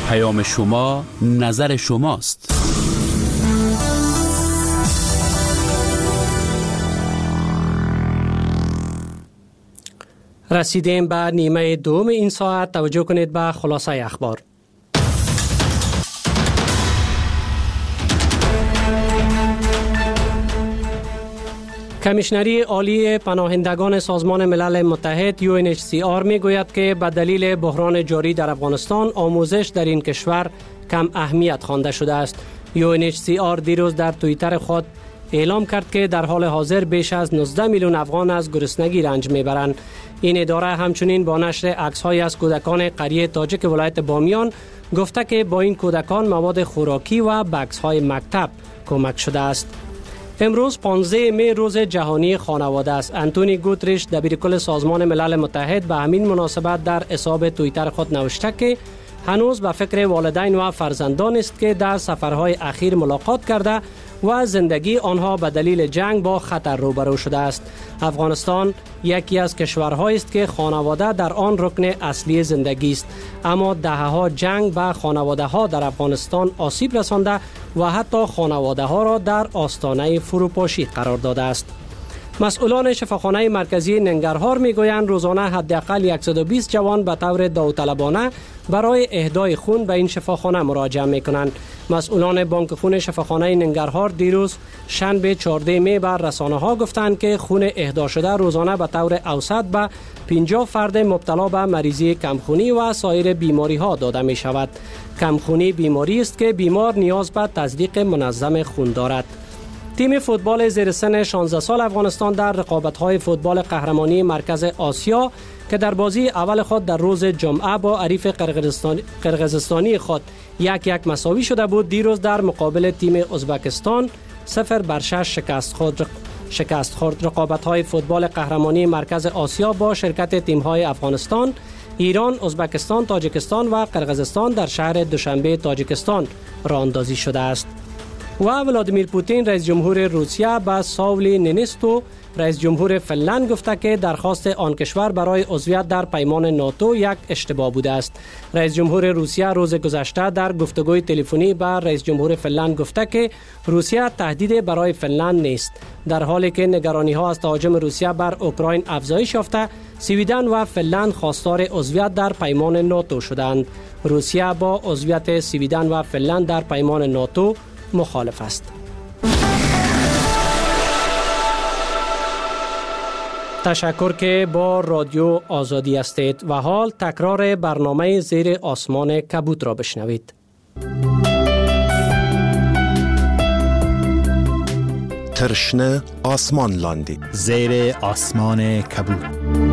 پیام شما نظر شماست. رسیدیم به نیمه دوم این ساعت. توجه کنید به خلاصه اخبار. کمیشنری عالی پناهندگان سازمان ملل متحد UNHCR می گوید که به دلیل بحران جاری در افغانستان آموزش در این کشور کم اهمیت خوانده شده است. UNHCR دیروز در توییتر خود اعلام کرد که در حال حاضر بیش از 19 میلیون افغان از گرسنگی رنج میبرند. این اداره همچنین با نشر عکس‌های از کودکان قریه تاجک ولایت بامیان گفته که با این کودکان مواد خوراکی و بکس‌های مکتب کمک شده است. امروز 15 می روز جهانی خانواده است. انتونی گوتریش دبیرکل سازمان ملل متحد به همین مناسبت در حساب توییتر خود نوشته که هنوز به فکر والدین و فرزندان است که در سفرهای اخیر ملاقات کرده و زندگی آنها به دلیل جنگ با خطر روبرو شده است. افغانستان یکی از کشورهایی است که خانواده در آن رکن اصلی زندگی است، اما دهه‌ها جنگ به خانواده‌ها در افغانستان آسیب رسانده و حتی خانواده‌ها را در آستانه فروپاشی قرار داده است. مسئولان شفاخانه مرکزی ننگرهار میگویند روزانه حداقل 120 جوان به طور داوطلبانه برای اهدای خون به این شفاخانه مراجعه میکنند. مسئولان بانک خون شفاخانه ننگرهار دیروز شنبه 14 می بر رسانه‌ها گفتند که خون اهدا شده روزانه به طور اوسط به 50 فرد مبتلا به مریضی کمخونی و سایر بیماری‌ها داده می شود. کمخونی بیماری است که بیمار نیاز به تزریق منظم خون دارد. تیم فوتبال زیر سن 16 سال افغانستان در رقابت‌های فوتبال قهرمانی مرکز آسیا که در بازی اول خود در روز جمعه با حریف قرقیزستانی خود 1-1 مساوی شده بود، دیروز در مقابل تیم ازبکستان 0-6 شکست خورد. رقابت‌های فوتبال قهرمانی مرکز آسیا با شرکت تیم‌های افغانستان، ایران، ازبکستان، تاجیکستان و قرقیزستان در شهر دوشنبه تاجیکستان راه اندازی شده است. و ولادیمیر پوتین رئیس جمهور روسیه به ساولی نینیستو رئیس جمهور فنلند گفته که درخواست آن کشور برای عضویت در پیمان ناتو یک اشتباه بوده است. رئیس جمهور روسیه روز گذشته در گفتگوی تلفنی با رئیس جمهور فنلند گفته که روسیه تهدید برای فنلند نیست. در حالی که نگرانی‌ها از تهاجم روسیه بر اوکراین افزایش یافته، سویدن و فنلند خواستار عضویت در پیمان ناتو شدند. روسیه با عضویت سویدن و فنلند در پیمان ناتو مخالف است. تشکر که با رادیو آزادی هستید و حال تکرار برنامه زیر آسمان کبوت را بشنوید. ترشنه آسمان لاندی زیر آسمان کبوت.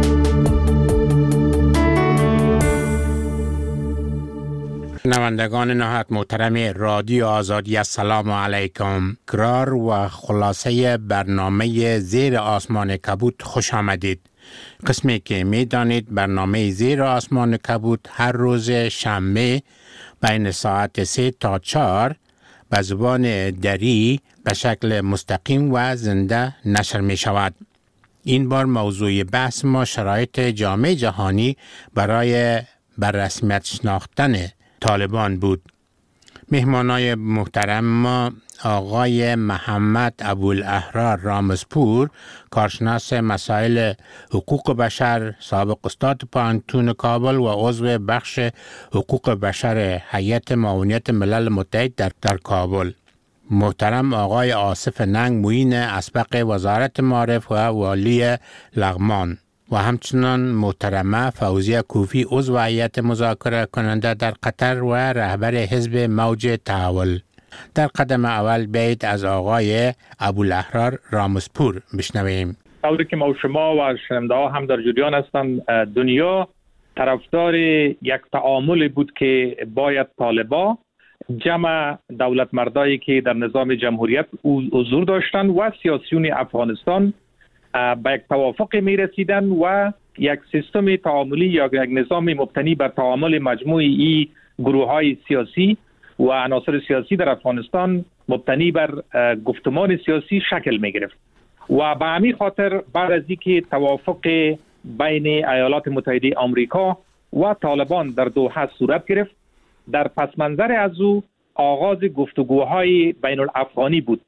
شنوندگان نهایت محترم رادیو آزادی، السلام علیکم. تکرار و خلاصه برنامه زیر آسمان کبوت خوش آمدید. قسمی که می دانید برنامه زیر آسمان کبوت هر روز شنبه بین ساعت 3 تا 4 به زبان دری به شکل مستقیم و زنده نشر می شود. این بار موضوع بحث ما شرایط جامعه جهانی برای بررسمیت شناختن طالبان بود. مهمانای محترم ما آقای محمد ابوالاحرار رامزپور، کارشناس مسائل حقوق بشر، سابق استاد پانتون کابل و عضو بخش حقوق بشر هیئت معاونیت ملل متحد در کابل. محترم آقای آصف ننگ، معین اسبق وزارت معارف و والی لغمان و همچنان محترمه فوزیه کوفی، عضو هیئت مذاکره کننده در قطر و رهبر حزب موج تحول. در قدم اول بیایید از آقای ابوالاحرار رامزپور بشنویم. طوری که ما شما و شنونده ها هم در جریان هستند، دنیا طرفدار یک تعامل بود که باید طالبان جمع دولت مردایی که در نظام جمهوریت حضور داشتند و سیاسیون افغانستان به یک توافق می رسیدن و یک سیستم تعاملی یا یک نظام مبتنی بر تعامل مجموعی گروه های سیاسی و عناصر سیاسی در افغانستان مبتنی بر گفتمان سیاسی شکل می گرفت و به همین خاطر بعد از اینکه توافق بین ایالات متحده آمریکا و طالبان در دوحه صورت گرفت، در پس منظر از او آغاز گفتگوهای بین الافغانی بود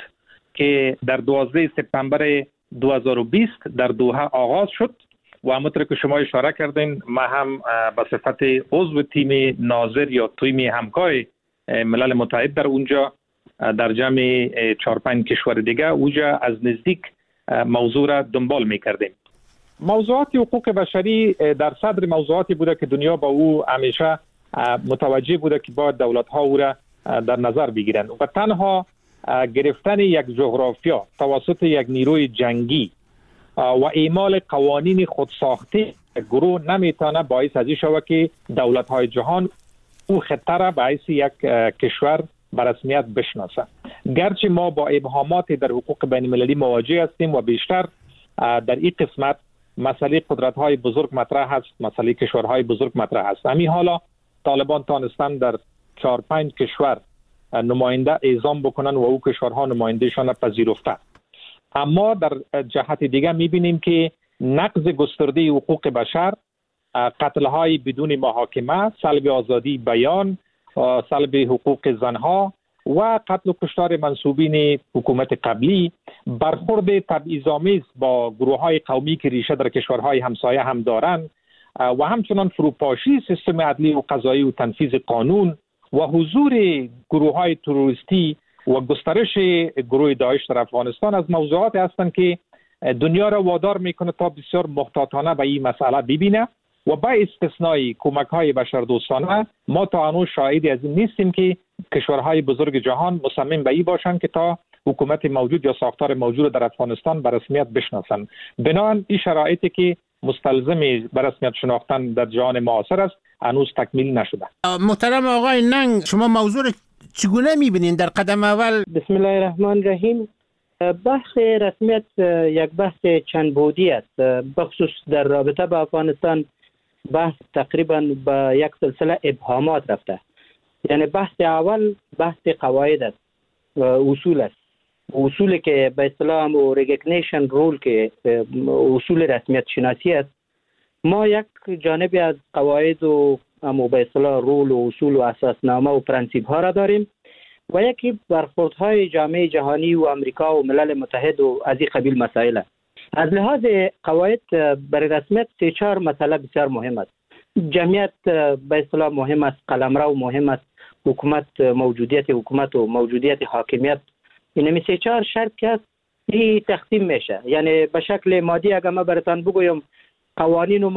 که در 12 سپتامبر 2020 در دوحه آغاز شد و همونطور که شما اشاره کردین ما هم به صفت عضو تیم ناظر یا تیم همکار ملل متحد در اونجا در جمع 4-5 کشور دیگه اونجا از نزدیک موضوع را دنبال می‌کردیم. موضوعات حقوق بشری در صدر موضوعاتی بوده که دنیا با او همیشه متوجه بوده که باید دولت‌ها او را در نظر بگیرند و تنها گرفتن یک جغرافیا توسط یک نیروی جنگی و اعمال قوانین خودساخته گروه نمیتونه باعث ازی شود که دولت‌های جهان او خطه را باعث یک کشور به رسمیت بشناسه. گرچه ما با ابهامات در حقوق بین المللی مواجه هستیم و بیشتر در این قسمت مسئله قدرت‌های بزرگ مطرح است، مسئله کشورهای بزرگ مطرح است. همین حالا طالبان تانستن در 4-5 کشور نماینده اعزام بکنن و او کشورها نمایندهشان پذیرفته. اما در جهت دیگه می‌بینیم که نقض گسترده حقوق بشر، قتل‌های بدون محاکمه، سلب آزادی بیان، سلب حقوق زنها و قتل و کشتار منسوبین حکومت قبلی، برخورد تبعیض‌آمیز با گروه‌های قومی که ریشه در کشورهای همسایه هم دارند و همچنان فروپاشی سیستم عدلی و قضایی و تنفیذ قانون و حضور گروه‌های تروریستی و گسترش گروه داعش در افغانستان از موضوعات هستند که دنیا را وادار میکنه تا بسیار محتاطانه به این مسئله ببینه و با استثنای کمک‌های بشردوستانه ما تا هنوز شاهدی از این نیستیم که کشورهای بزرگ جهان مصمم به این باشند که تا حکومت موجود یا ساختار موجود در افغانستان به رسمیت بشناسند. بنابراین این شرایطی که مستلزم به رسمیت شناختن در جهان معاصر است هنوز تکمیل نشده. محترم آقای ننگ، شما موضوع چگونه می‌بینید در قدم اول؟ بسم الله الرحمن الرحیم. بحث رسمیت یک بحث چند بعدی است. بخصوص در رابطه با افغانستان بحث تقریبا با یک سلسله ابهامات رفته. یعنی بحث اول بحث قواعد است و اصول است. اصولی که به اصطلاح و ریکگنیشن رول که اصول رسمیت شناسی است. ما یک جانبی از قواعد و به اصطلاح رول و اصول و اساسنامه و پرنسیپ ها را داریم و یکی برخوردهای جامعه جهانی و امریکا و ملل متحد و از این قبیل مسائل است. از لحاظ قواعد برای رسمیت 3-4 مسئله بسیار مهم است. جمعیت به اصطلاح مهم است، قلمرو مهم است، حکومت، موجودیت حکومت و موجودیت حاکمیت، این 3-4 شرط که است این تقسیم میشه. یعنی به شکل مادی اگر ما براتون بگویم قوانین و